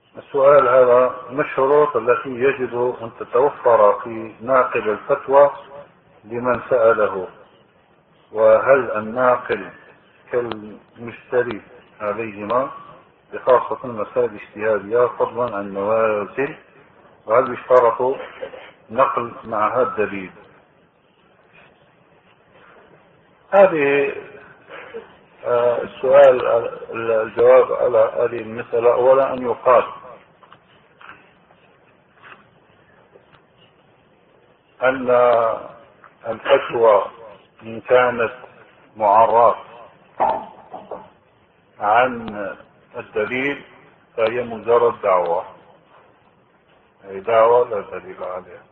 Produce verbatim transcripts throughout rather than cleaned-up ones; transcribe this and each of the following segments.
السؤال هذا: ما الشروط التي يجب أن تتوفر في ناقل الفتوى لمن سأله؟ وهل الناقل كالمشتري عليهما بخاصة المسائل الاجتهادية فضلا عن النوازل؟ وهل يشترط نقل معها الدليل؟ هذه آه السؤال الجواب على هذه المسألة: أولا أن يقال أن الفتوى إن كانت معرضة عن الدليل فهي مجرد دعوة، أي دعوة لا دليل عليها،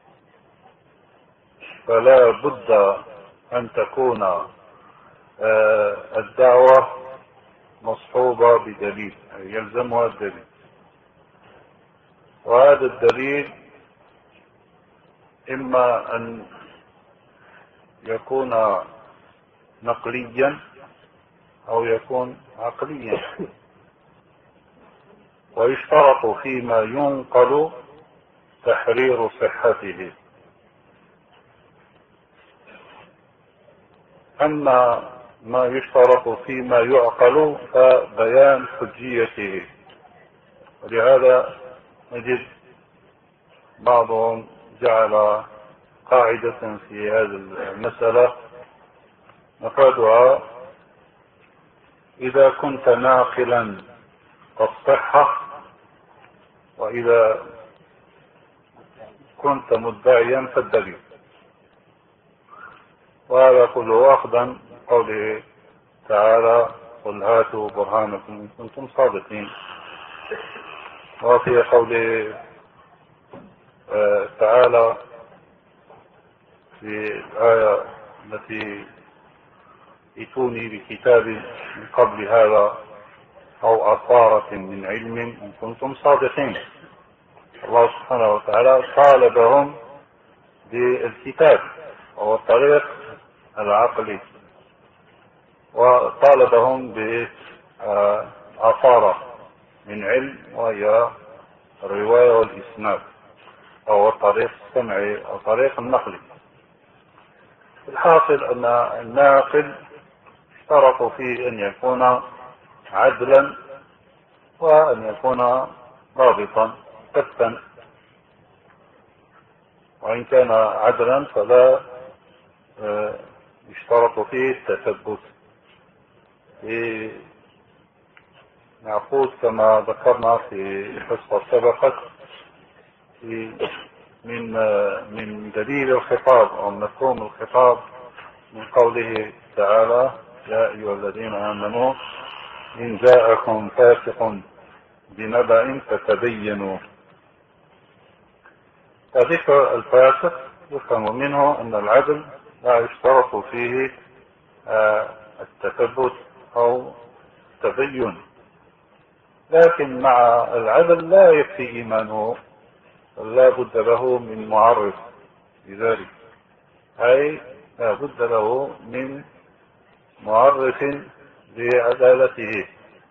فلا بد أن تكون آه الدعوة مصحوبة بدليل، أي يلزمها الدليل، وهذا الدليل إما أن يكون نقليا أو يكون عقليا. ويشترط فيما ينقل تحرير صحته، أما ما يشترط فيما يعقل فبيان حجيته. ولهذا نجد بعضهم جعل قاعدة في هذه المسألة مفادها: إذا كنت ناقلا فالصحة، وإذا كنت مدعيا فالدليل. وهذا كله أخذا قوله تعالى: قل هاتوا برهانكم إن كنتم صادقين. وفي قوله تعالى في الآية التي: ائتوني بكتاب من قبل هذا أو أثارة من علم إن كنتم صادقين. الله سبحانه وتعالى طالبهم بالكتاب وهو الطريق العقلي، وطالبهم بأثارة من علم وهي الرواية والإسناد، وهو الطريق السمعي أو الطريق النقلي. الحاصل أن الناقل اشترط فيه أن يكون عدلا وأن يكون ضابطا ثبتا، وإن كان عدلا فلا يشترط فيه التثبت. نقول كما ذكرنا في الحصة السابقة من من دليل الخطاب أو مفهوم الخطاب من قوله تعالى: يا أيها الذين آمنوا إن جاءكم فاسق بنبأ فتبينوا. فذكر الفاسق يفهم منه أن العدل لا يشترط فيه التثبت أو التبين، لكن مع العدل لا يكفي إيمانه، لا بد له من معرف لذلك، أي لا بد له من معرف بعدالته.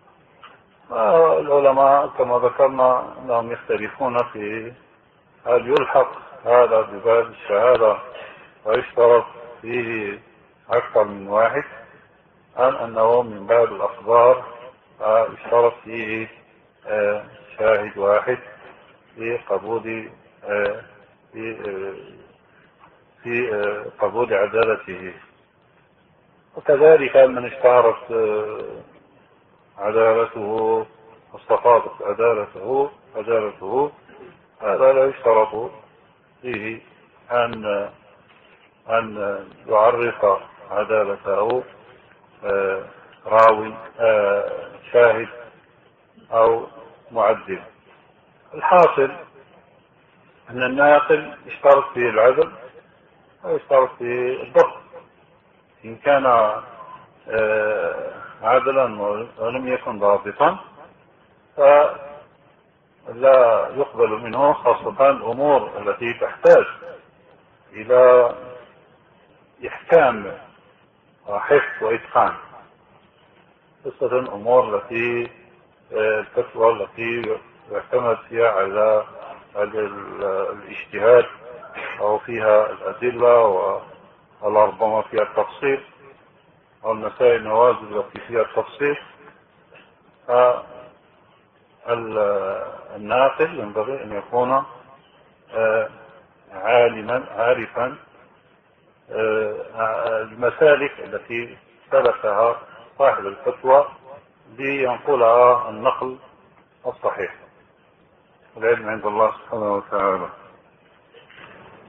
العلماء كما ذكرنا أنهم يختلفون في هل يلحق هذا بباب الشهادة ويشترط فيه أكثر من واحد، أم أنه من باب الأخبار يشترط فيه شاهد واحد في قبول في في قبول عدالته. وكذلك من اشتهرت عدالته واستفاضت عدالته عدالته هذا لا يشترط فيه أن أن يعرف عدالته راوي شاهد أو معدل. الحاصل أن الناقل يشترط فيه العدل ويشترط فيه الضبط. إن كان عادلا ولم يكن ضابطا فلا يقبل منه، خاصة الأمور التي تحتاج إلى إحكام وحفظ وإتقان، خاصة الأمور التي الفتوى التي يعتمد فيها على الاجتهاد أو فيها الأدلة وربما فيها التفصيل، أو المسائل النوازل التي فيها التفصيل، فالناقل ينبغي أن يكون عالما عارفا المسالك التي سلكها صاحب الفتوى لينقلها النقل الصحيح. العلم عند الله سبحانه وتعالى.